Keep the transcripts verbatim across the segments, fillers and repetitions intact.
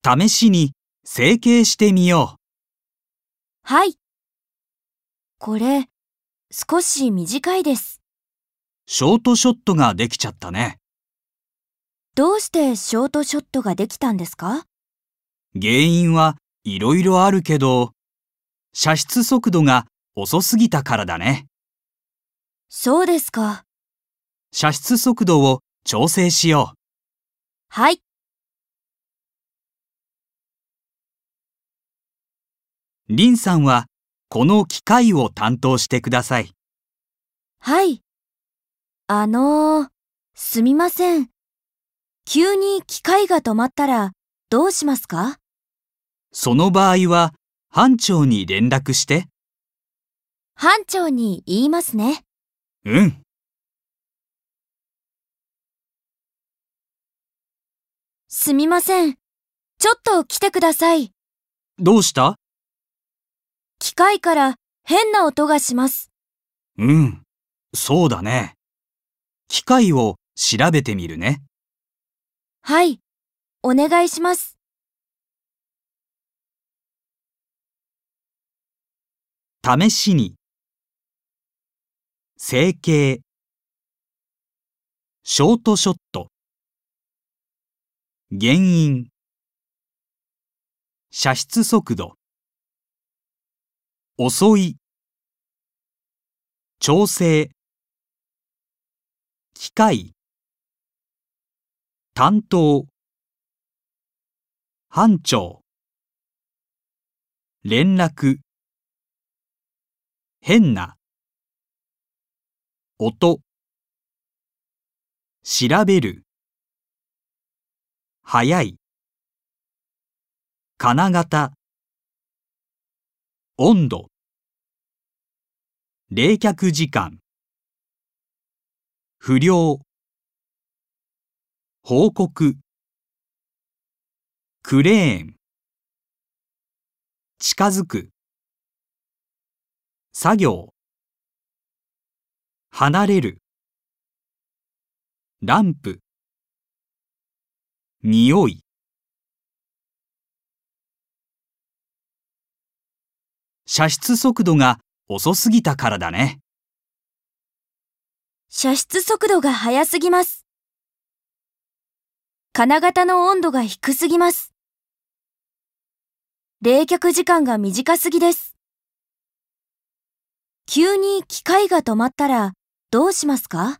試しに整形してみよう。 はい。これ、少し短いです。 ショートショットができちゃったね。 どうしてショートショットができたんですか？ 原因はいろいろあるけど、射出速度が遅すぎたからだね。 そうですか。 射出速度を調整しよう。 はい。 リンさんはこの機械を担当してください。 はい。あのー、すみません。急に機械が止まったらどうしますか？ その場合は班長に連絡して。 班長に言いますね。 うん。 すみません。ちょっと来てください。 どうした？ 機械から変な音がします。 うん、そうだね。機械を調べてみるね。 はい。お願いします。 試しに整形ショートショット原因射出速度遅い調整機械担当班長連絡変な音調べる早い金型温度冷却時間不良報告クレーン近づく作業離れるランプ匂い射出速度が遅すぎたからだね。 射出速度が速すぎます。金型の温度が低すぎます。冷却時間が短すぎです。急に機械が止まったらどうしますか？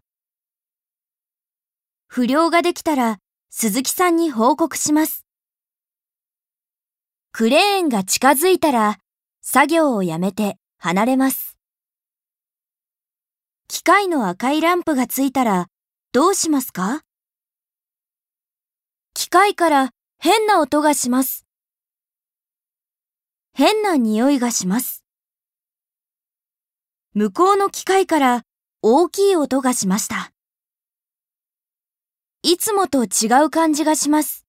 不良ができたら鈴木さんに報告します。クレーンが近づいたら作業をやめて離れます。機械の赤いランプがついたらどうしますか？機械から変な音がします。変な匂いがします。向こうの機械から大きい音がしました。いつもと違う感じがします。